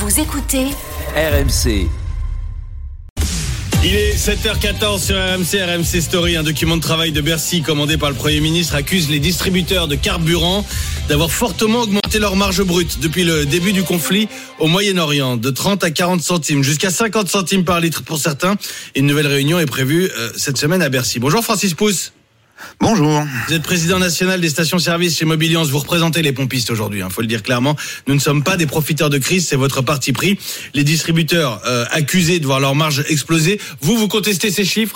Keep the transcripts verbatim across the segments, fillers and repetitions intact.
Vous écoutez R M C. Il est sept heures quatorze sur R M C, R M C Story. Un document de travail de Bercy commandé par le Premier ministre accuse les distributeurs de carburant d'avoir fortement augmenté leur marge brute depuis le début du conflit au Moyen-Orient, de trente à quarante centimes, jusqu'à cinquante centimes par litre pour certains. Une nouvelle réunion est prévue euh, cette semaine à Bercy. Bonjour Francis Pousse. Bonjour. Vous êtes président national des stations-service chez Mobiliance. Vous représentez les pompistes aujourd'hui, hein, faut le dire clairement. Nous ne sommes pas des profiteurs de crise, c'est votre parti pris. Les distributeurs euh, accusés de voir leur marge exploser. Vous, vous contestez ces chiffres ?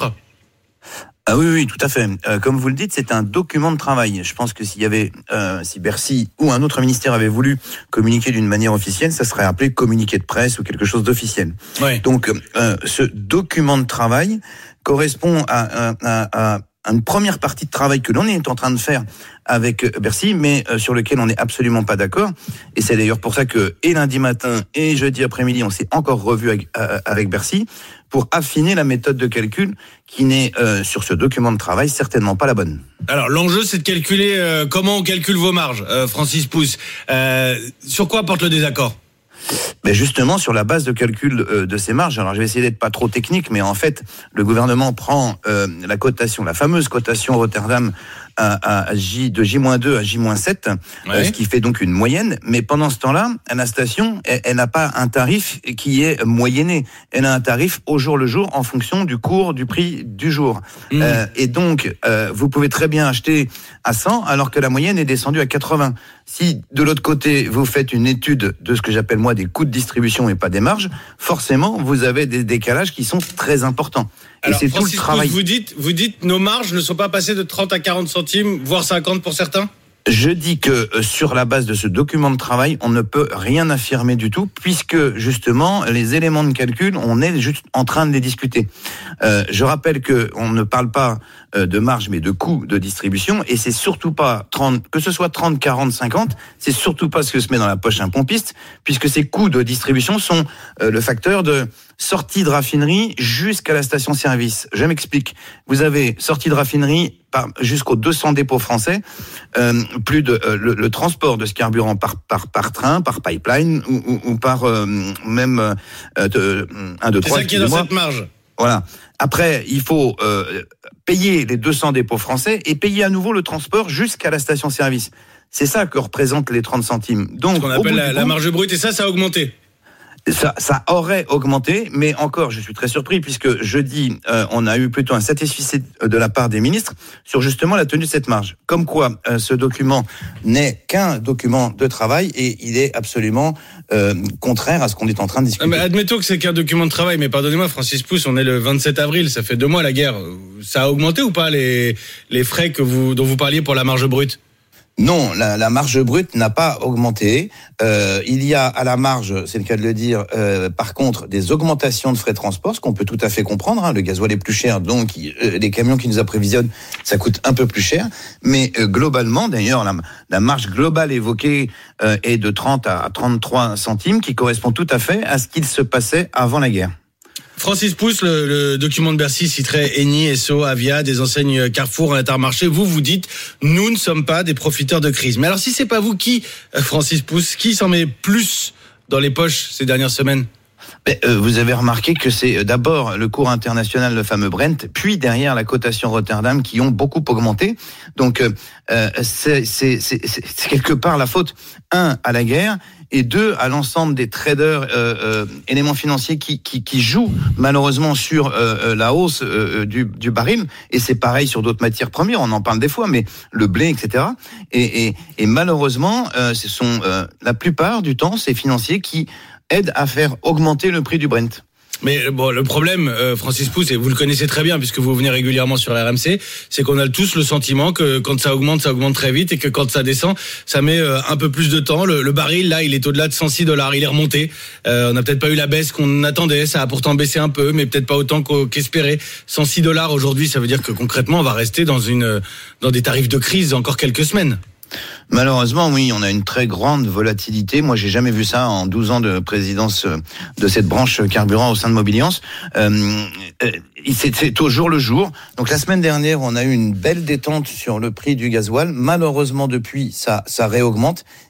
Ah oui, oui, tout à fait. Euh, comme vous le dites, c'est un document de travail. Je pense que s'il y avait, euh, si Bercy ou un autre ministère avait voulu communiquer d'une manière officielle, ça serait appelé communiqué de presse ou quelque chose d'officiel. Ouais. Donc, euh, ce document de travail correspond à, à, à, à une première partie de travail que l'on est en train de faire avec Bercy, mais euh, sur lequel on n'est absolument pas d'accord. Et c'est d'ailleurs pour ça que, et lundi matin et jeudi après-midi, on s'est encore revu avec, euh, avec Bercy pour affiner la méthode de calcul qui n'est, euh, sur ce document de travail, certainement pas la bonne. Alors, l'enjeu, c'est de calculer euh, comment on calcule vos marges, euh, Francis Pousse. Euh, sur quoi porte le désaccord ? Ben justement, sur la base de calcul euh, de ces marges, alors je vais essayer d'être pas trop technique, mais en fait, le gouvernement prend euh, la cotation, la fameuse cotation Rotterdam à, à J, de J moins deux à J moins sept, ouais. euh, ce qui fait donc une moyenne, mais pendant ce temps-là, la station, elle, elle n'a pas un tarif qui est moyenné, elle a un tarif au jour le jour en fonction du cours, du prix du jour. Mmh. Euh, et donc, euh, vous pouvez très bien acheter à cent, alors que la moyenne est descendue à quatre-vingts. Si, de l'autre côté, vous faites une étude de ce que j'appelle moi des coûts de distribution et pas des marges, forcément, vous avez des décalages qui sont très importants. Alors, et c'est Francis tout le travail. Pousse, vous dites, vous dites, nos marges ne sont pas passées de trente à quarante centimes, voire cinquante pour certains ? Je dis que euh, sur la base de ce document de travail, on ne peut rien affirmer du tout, puisque justement les éléments de calcul, on est juste en train de les discuter. Euh, je rappelle que on ne parle pas euh, de marge, mais de coût de distribution, et c'est surtout pas trente, que ce soit trente, quarante, cinquante, c'est surtout pas ce que se met dans la poche un pompiste, puisque ces coûts de distribution sont euh, le facteur de sortie de raffinerie jusqu'à la station-service. Je m'explique. Vous avez sortie de raffinerie par, jusqu'aux deux cents dépôts français, euh, plus de euh, le, le transport de ce carburant par par par train, par pipeline ou, ou, ou par euh, même euh, de, un, deux, trois. C'est ça qui est dans cette marge. Voilà. Après, il faut euh, payer les deux cents dépôts français et payer à nouveau le transport jusqu'à la station-service. C'est ça que représentent les trente centimes. Donc, ce qu'on appelle la, la marge brute, et ça, ça a augmenté. Ça, ça aurait augmenté, mais encore, je suis très surpris puisque jeudi, euh, on a eu plutôt un satisfait de la part des ministres sur justement la tenue de cette marge. Comme quoi, euh, ce document n'est qu'un document de travail et il est absolument euh, contraire à ce qu'on est en train de discuter. Ah mais admettons que c'est qu'un document de travail, mais pardonnez-moi, Francis Pousse, on est le vingt-sept avril, ça fait deux mois la guerre. Ça a augmenté ou pas les les frais que vous dont vous parliez pour la marge brute ? Non, la, la marge brute n'a pas augmenté. Euh, il y a à la marge, c'est le cas de le dire, euh, par contre, des augmentations de frais de transport, ce qu'on peut tout à fait comprendre. Hein, le gasoil est plus cher, donc euh, les camions qui nous approvisionnent, ça coûte un peu plus cher. Mais euh, globalement, d'ailleurs, la, la marge globale évoquée euh, est de trente à trente-trois centimes, qui correspond tout à fait à ce qu'il se passait avant la guerre. Francis Pousse, le, le document de Bercy citerait Eni, Esso, Avia, des enseignes Carrefour, Intermarché. Vous, vous dites, nous ne sommes pas des profiteurs de crise. Mais alors, si c'est pas vous, qui, Francis Pousse, qui s'en met plus dans les poches ces dernières semaines ? Mais, euh, vous avez remarqué que c'est d'abord le cours international, le fameux Brent, puis derrière la cotation Rotterdam qui ont beaucoup augmenté. Donc, euh, c'est, c'est, c'est, c'est quelque part la faute, un, à la guerre, et deux, à l'ensemble des traders, euh, euh, éléments financiers qui, qui, qui jouent malheureusement sur euh, la hausse euh, du, du baril. Et c'est pareil sur d'autres matières premières, on en parle des fois, mais le blé, et cetera. Et, et, et malheureusement, euh, ce sont euh, la plupart du temps ces financiers qui aident à faire augmenter le prix du Brent. Mais bon, le problème, euh, Francis Pousse, et vous le connaissez très bien puisque vous venez régulièrement sur R M C, c'est qu'on a tous le sentiment que quand ça augmente, ça augmente très vite et que quand ça descend, ça met euh, un peu plus de temps. Le, le baril, là, il est au-delà de cent six dollars, il est remonté. Euh, on n'a peut-être pas eu la baisse qu'on attendait, ça a pourtant baissé un peu, mais peut-être pas autant qu'espéré. cent six dollars aujourd'hui, ça veut dire que concrètement, on va rester dans une dans des tarifs de crise encore quelques semaines. Malheureusement, oui, on a une très grande volatilité. Moi, j'ai jamais vu ça en douze ans de présidence de cette branche carburant au sein de Mobiliance. Euh, c'est, c'est au jour le jour. Donc, la semaine dernière, on a eu une belle détente sur le prix du gasoil. Malheureusement, depuis, ça, ça réaugmente.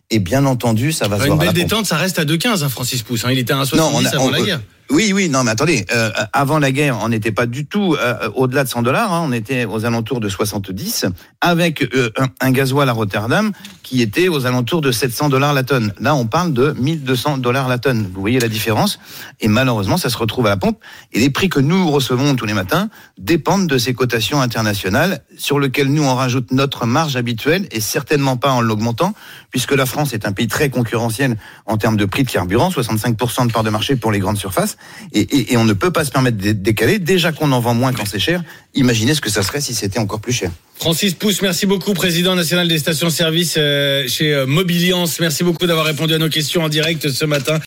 Et bien entendu, ça va Une se voir. belle à la pompe. détente, ça reste à deux quinze, hein, Francis Pousse. Hein. Il était à un soixante-dix Non, on a- avant on- la guerre. Oui, oui, non, mais attendez, euh, avant la guerre, on n'était pas du tout euh, au-delà de cent dollars, hein, on était aux alentours de soixante-dix, avec euh, un, un gasoil à Rotterdam qui était aux alentours de sept cents dollars la tonne. Là, on parle de mille deux cents dollars la tonne. Vous voyez la différence? Et malheureusement, ça se retrouve à la pompe. Et les prix que nous recevons tous les matins dépendent de ces cotations internationales sur lesquelles nous, on rajoute notre marge habituelle et certainement pas en l'augmentant, puisque la France est un pays très concurrentiel en termes de prix de carburant, soixante-cinq pour cent de part de marché pour les grandes surfaces. Et, et, et on ne peut pas se permettre de décaler. Déjà qu'on en vend moins quand c'est cher, imaginez ce que ça serait si c'était encore plus cher. Francis Pousse, merci beaucoup, président national des stations-service euh, chez euh, Mobiliance. Merci beaucoup d'avoir répondu à nos questions en direct ce matin.